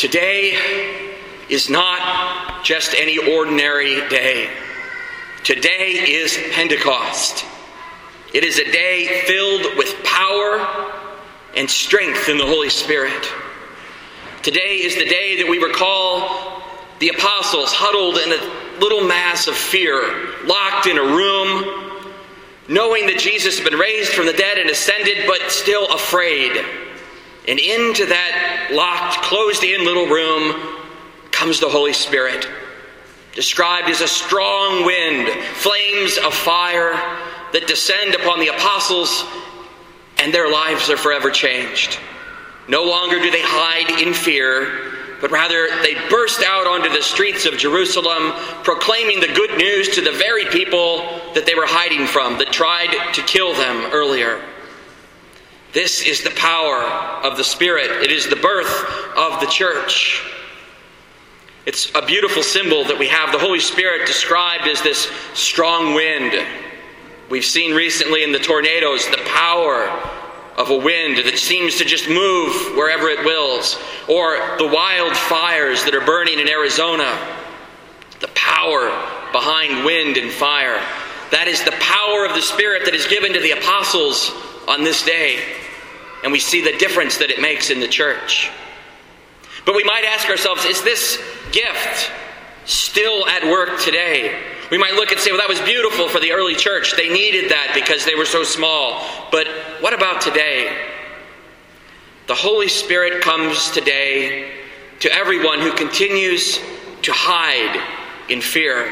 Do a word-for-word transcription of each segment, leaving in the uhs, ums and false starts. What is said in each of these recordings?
Today is not just any ordinary day. Today is Pentecost. It is a day filled with power and strength in the Holy Spirit. Today is the day that we recall the apostles huddled in a little mass of fear, locked in a room, knowing that Jesus had been raised from the dead and ascended, but still afraid. And into that locked, closed-in little room comes the Holy Spirit, described as a strong wind, flames of fire that descend upon the apostles, and their lives are forever changed. No longer do they hide in fear, but rather they burst out onto the streets of Jerusalem, proclaiming the good news to the very people that they were hiding from, that tried to kill them earlier. This is the power of the Spirit. It is the birth of the church. It's a beautiful symbol that we have the Holy Spirit described as this strong wind. We've seen recently in the tornadoes the power of a wind that seems to just move wherever it wills, or the wildfires that are burning in Arizona. The power behind wind and fire. That is the power of the Spirit that is given to the apostles on this day. And we see the difference that it makes in the church. But we might ask ourselves, is this gift still at work today? We might look and say, well, that was beautiful for the early church. They needed that because they were so small. But what about today? The Holy Spirit comes today to everyone who continues to hide in fear.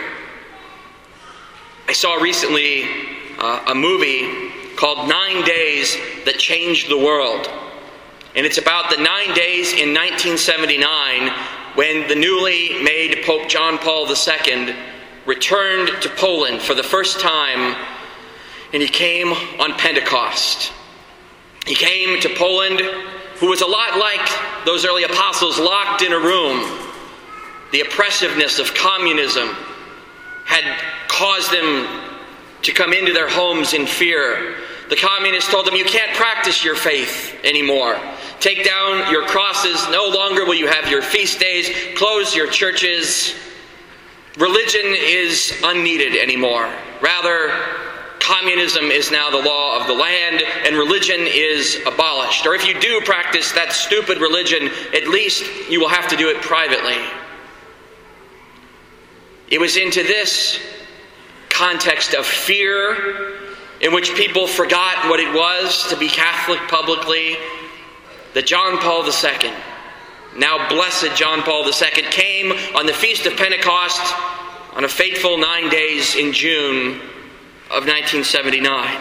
I saw recently uh, a movie called Nine Days That Changed the World. And it's about the nine days in nineteen seventy-nine when the newly made Pope John Paul the Second returned to Poland for the first time, and he came on Pentecost. He came to Poland, who was a lot like those early apostles locked in a room. The oppressiveness of communism had caused them to come into their homes in fear. The communists told them, you can't practice your faith anymore. Take down your crosses. No longer will you have your feast days. Close your churches. Religion is unneeded anymore. Rather, communism is now the law of the land, and religion is abolished. Or if you do practice that stupid religion, at least you will have to do it privately. It was into this context of fear, in which people forgot what it was to be Catholic publicly, that John Paul the Second, now blessed John Paul the Second, came on the Feast of Pentecost on a fateful nine days in June of nineteen seventy-nine.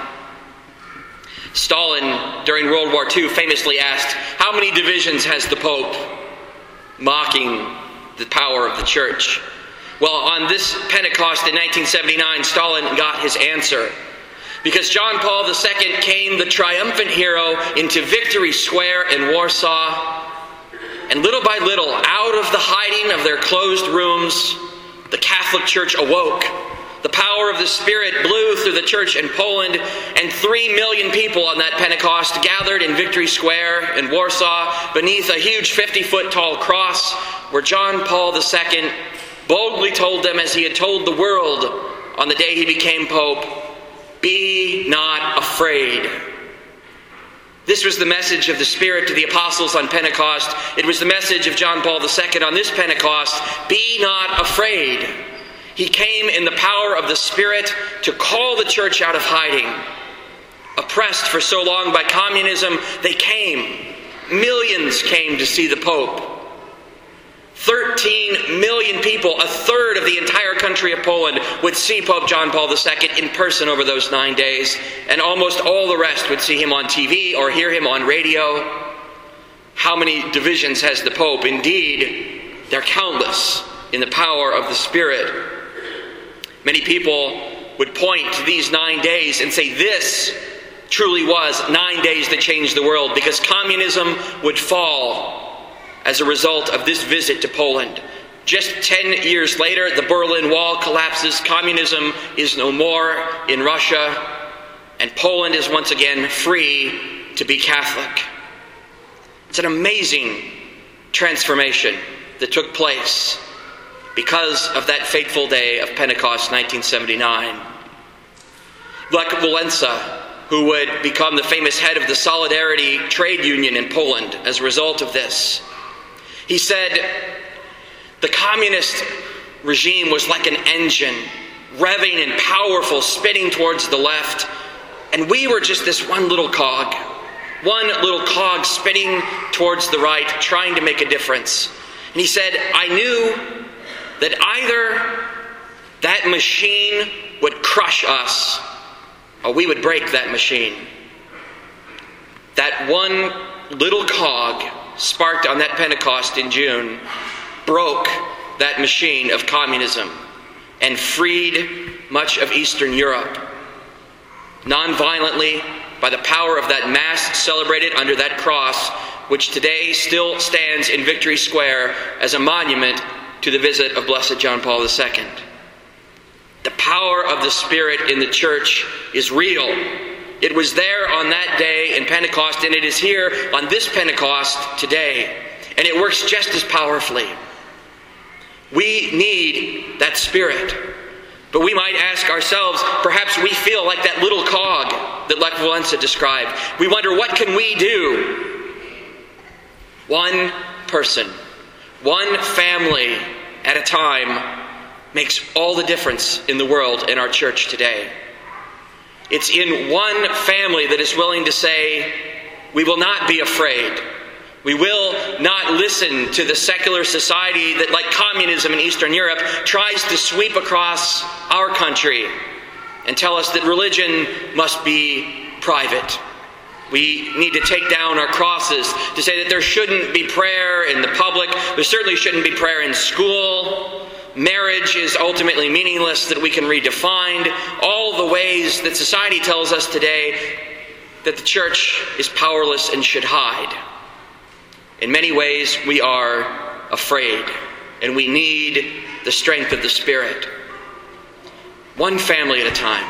Stalin, during World War Two, famously asked, how many divisions has the Pope? Mocking the power of the church. Well, on this Pentecost in nineteen seventy-nine, Stalin got his answer. Because John Paul the Second came the triumphant hero into Victory Square in Warsaw. And little by little, out of the hiding of their closed rooms, the Catholic Church awoke. The power of the Spirit blew through the church in Poland, and three million people on that Pentecost gathered in Victory Square in Warsaw beneath a huge fifty-foot tall cross where John Paul the Second boldly told them, as he had told the world on the day he became Pope, be not afraid. This was the message of the Spirit to the apostles on Pentecost. It was the message of John Paul the Second on this Pentecost. Be not afraid. He came in the power of the Spirit to call the church out of hiding. Oppressed for so long by communism, they came. Millions came to see the Pope. thirteen million people, a third of the entire country of Poland, would see Pope John Paul the Second in person over those nine days, and almost all the rest would see him on T V or hear him on radio. How many divisions has the Pope? Indeed, they're countless in the power of the Spirit. Many people would point to these nine days and say this truly was nine days that changed the world, because communism would fall as a result of this visit to Poland. Just ten years later, the Berlin Wall collapses, communism is no more in Russia, and Poland is once again free to be Catholic. It's an amazing transformation that took place because of that fateful day of Pentecost nineteen seventy-nine. Lech Walesa, who would become the famous head of the Solidarity trade union in Poland as a result of this, he said, the communist regime was like an engine, revving and powerful, spinning towards the left, and we were just this one little cog, one little cog spinning towards the right, trying to make a difference. And he said, I knew that either that machine would crush us, or we would break that machine. That one little cog sparked on that Pentecost in June broke that machine of communism and freed much of Eastern Europe. Non-violently, by the power of that Mass celebrated under that cross, which today still stands in Victory Square as a monument to the visit of Blessed John Paul the Second. The power of the Spirit in the church is real. It was there on that day in Pentecost, and it is here on this Pentecost today. And it works just as powerfully. We need that Spirit. But we might ask ourselves, perhaps we feel like that little cog that Lech Walesa described. We wonder, what can we do? One person, one family at a time makes all the difference in the world in our church today. It's in one family that is willing to say, we will not be afraid. We will not listen to the secular society that, like communism in Eastern Europe, tries to sweep across our country and tell us that religion must be private. We need to take down our crosses to say that there shouldn't be prayer in the public. There certainly shouldn't be prayer in school. Marriage is ultimately meaningless, that we can redefine all the ways that society tells us today that the church is powerless and should hide. In many ways, we are afraid, and we need the strength of the Spirit. One family at a time.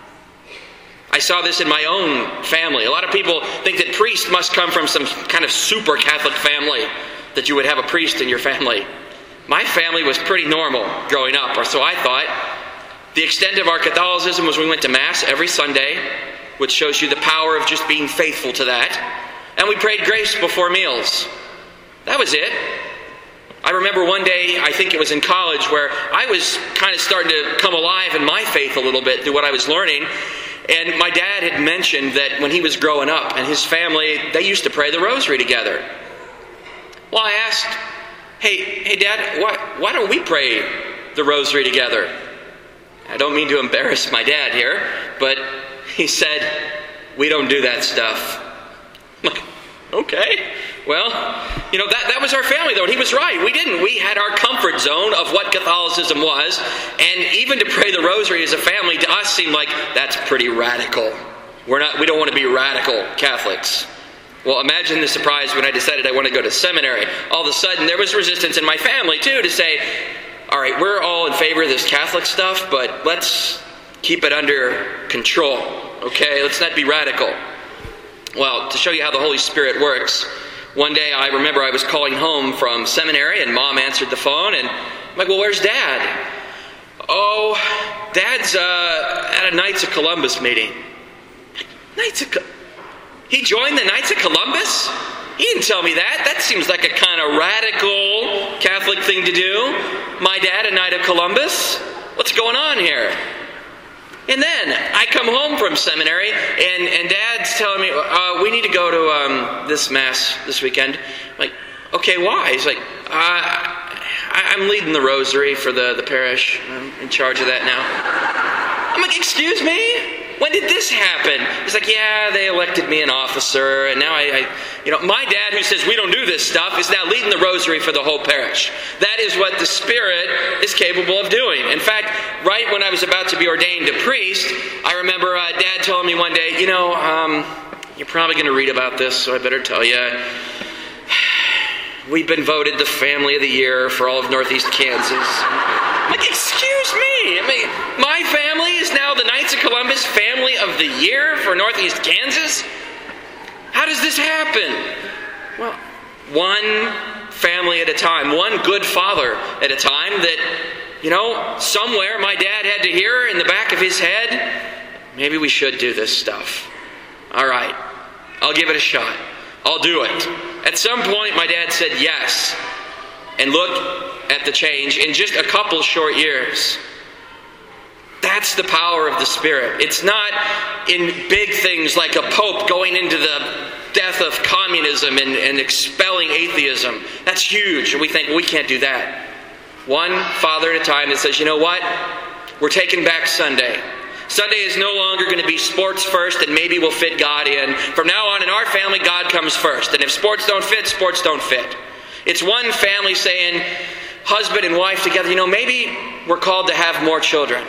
I saw this in my own family. A lot of people think that priest must come from some kind of super Catholic family, that you would have a priest in your family. My family was pretty normal growing up, or so I thought. The extent of our Catholicism was we went to Mass every Sunday, which shows you the power of just being faithful to that. And we prayed grace before meals. That was it. I remember one day, I think it was in college, where I was kind of starting to come alive in my faith a little bit through what I was learning. And my dad had mentioned that when he was growing up and his family, they used to pray the rosary together. Well, I asked, hey, hey Dad, why, why don't we pray the rosary together? I don't mean to embarrass my dad here, but he said, we don't do that stuff. I'm like, okay. Well, you know, that, that was our family, though, and he was right. We didn't. We had our comfort zone of what Catholicism was, and even to pray the rosary as a family to us seemed like that's pretty radical. We're not. We don't want to be radical Catholics. Well, imagine the surprise when I decided I want to go to seminary. All of a sudden, there was resistance in my family, too, to say, all right, we're all in favor of this Catholic stuff, but let's keep it under control, okay? Let's not be radical. Well, to show you how the Holy Spirit works, one day I remember I was calling home from seminary and Mom answered the phone and I'm like, well, where's Dad? Oh, Dad's uh, at a Knights of Columbus meeting. Knights of Co- He joined the Knights of Columbus? He didn't tell me that. That seems like a kind of radical Catholic thing to do. My dad, a Knight of Columbus? What's going on here? And then I come home from seminary, and, and Dad's telling me, uh, we need to go to um, this Mass this weekend. I'm like, okay, why? He's like, uh, I, I'm leading the rosary for the, the parish. I'm in charge of that now. I'm like, excuse me? When did this happen? He's like, yeah, they elected me an officer, and now I, I, you know, my dad who says we don't do this stuff is now leading the rosary for the whole parish. That is what the Spirit is capable of doing. In fact, right when I was about to be ordained a priest, I remember uh, Dad telling me one day, you know, um, you're probably going to read about this, so I better tell you. We've been voted the family of the year for all of Northeast Kansas. Like, excuse me, I mean, my family is now the Knights of Columbus family of the year for Northeast Kansas? How does this happen? Well, one family at a time, one good father at a time that, you know, somewhere my dad had to hear in the back of his head, maybe we should do this stuff. All right, I'll give it a shot. I'll do it. At some point, my dad said yes. And look at the change in just a couple short years. That's the power of the Spirit. It's not in big things like a pope going into the death of communism and, and expelling atheism. That's huge. And we think, well, we can't do that. One father at a time that says, you know what? We're taking back Sunday. Sunday is no longer going to be sports first and maybe we'll fit God in. From now on in our family, God comes first. And if sports don't fit, sports don't fit. It's one family saying, husband and wife together, you know, maybe we're called to have more children.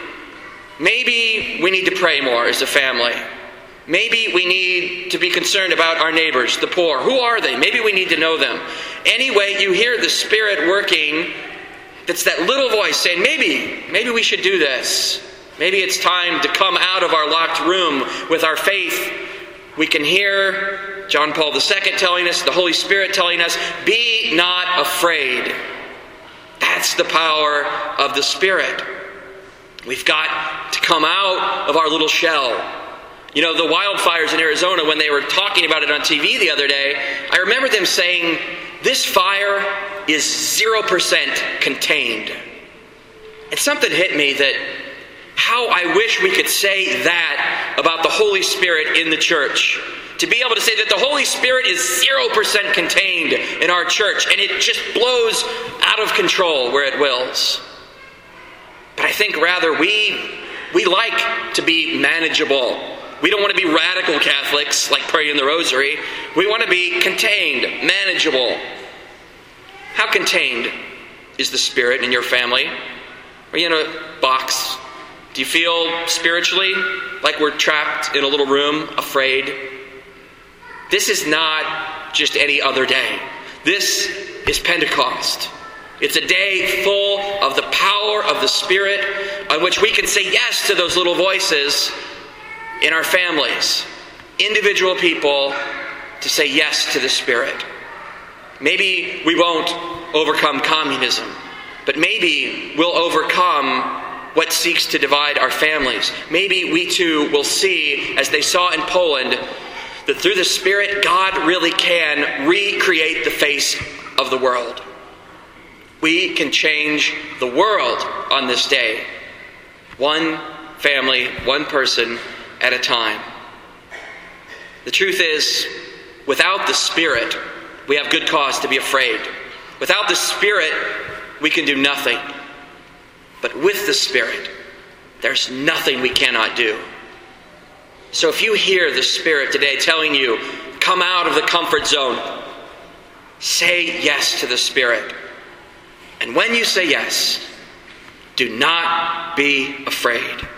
Maybe we need to pray more as a family. Maybe we need to be concerned about our neighbors, the poor. Who are they? Maybe we need to know them. Anyway, you hear the Spirit working. That's that little voice saying, maybe, maybe we should do this. Maybe it's time to come out of our locked room with our faith. We can hear John Paul the Second telling us, the Holy Spirit telling us, be not afraid. That's the power of the Spirit. We've got to come out of our little shell. You know, the wildfires in Arizona, when they were talking about it on T V the other day, I remember them saying, this fire is zero percent contained. And something hit me that how I wish we could say that about the Holy Spirit in the church. To be able to say that the Holy Spirit is zero percent contained in our church and it just blows out of control where it wills. But I think rather we, we like to be manageable. We don't want to be radical Catholics like praying the rosary. We want to be contained, manageable. How contained is the Spirit in your family? Are you in a box? Do you feel spiritually like we're trapped in a little room, afraid? This is not just any other day. This is Pentecost. It's a day full of the power of the Spirit on which we can say yes to those little voices in our families, individual people, to say yes to the Spirit. Maybe we won't overcome communism, but maybe we'll overcome what seeks to divide our families. Maybe we too will see, as they saw in Poland, that through the Spirit, God really can recreate the face of the world. We can change the world on this day, one family, one person at a time. The truth is, without the Spirit, we have good cause to be afraid. Without the Spirit, we can do nothing. But with the Spirit, there's nothing we cannot do. So if you hear the Spirit today telling you, come out of the comfort zone, say yes to the Spirit. And when you say yes, do not be afraid.